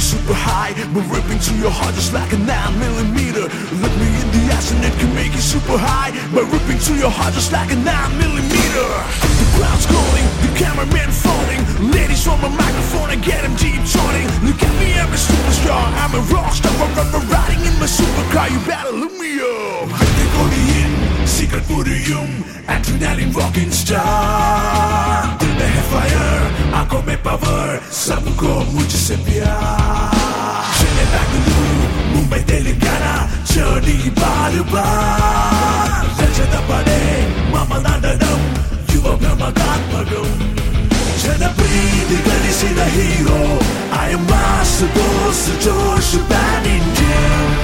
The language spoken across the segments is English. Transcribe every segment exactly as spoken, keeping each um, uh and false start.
super high, but ripping to your heart just like a nine millimeter. Look me in the eyes and it can make you super high, but ripping to your heart just like a nine millimeter. The crowd's calling, the cameraman falling, ladies on my microphone, I get them deep toning. Look at me, I'm a superstar, I'm a rock star, riding in my supercar, you better look me up. They go in, secret purium, adrenaline rocking star. Dill mein hai fire, aankhon mein power, sabko mujhse pyar. Chennai Bangalore, Mumbai Telangana, journey bar bar. Rajata pade, mama dandanam, yuva brahmagatmagam. Janapreeti galisina hero, I am master boss, Josh Pan Indian.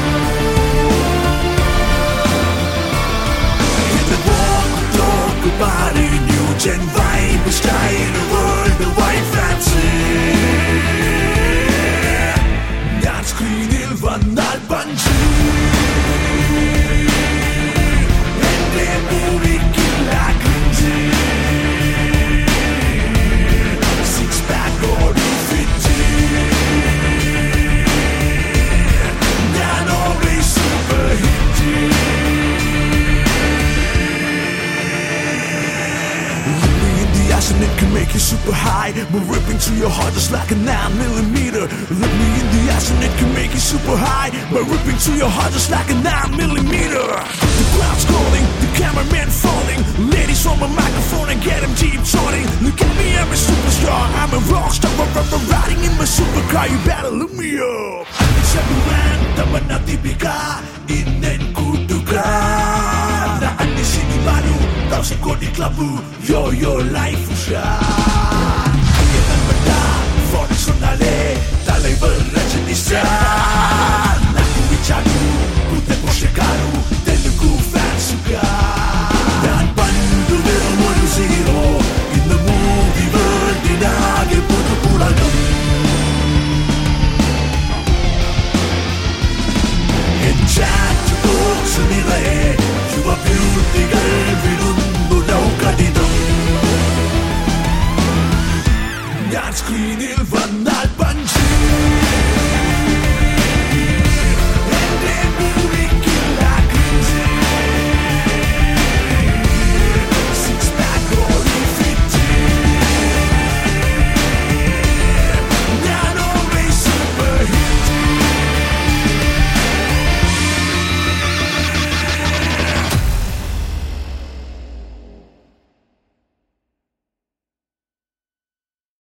Body, new gen vibe, style, worldwide fancy. Dance screenil vannal panchi. Ende movie killa cringy. Six pack body fitty. Nan always super hitty. And it can make you super high, but ripping to your heart just like a nine millimeter. Look me in the eyes and it can make you super high, but ripping to your heart just like a nine millimeter. The crowd's calling, the cameraman falling, ladies on my microphone, I get them deep toning. Look at me, I'm a superstar, I'm a rock star, riding in my supercar, you better look me up. Sabuan, taman tibika, inen kutuka. Na andi sini baru, tau sa kodi klabu, yo yo life usha. Ayakan benda, Ford Sonale, Talaivar Rajinista. Naku Vichadu, Kute Poshekaru, Telugu fans suka. Dan pandu veru one zero, in the movie world dinage putu puranam. Chat books nilay, you are beauty girl, virundu daw kadidam. Dance screenil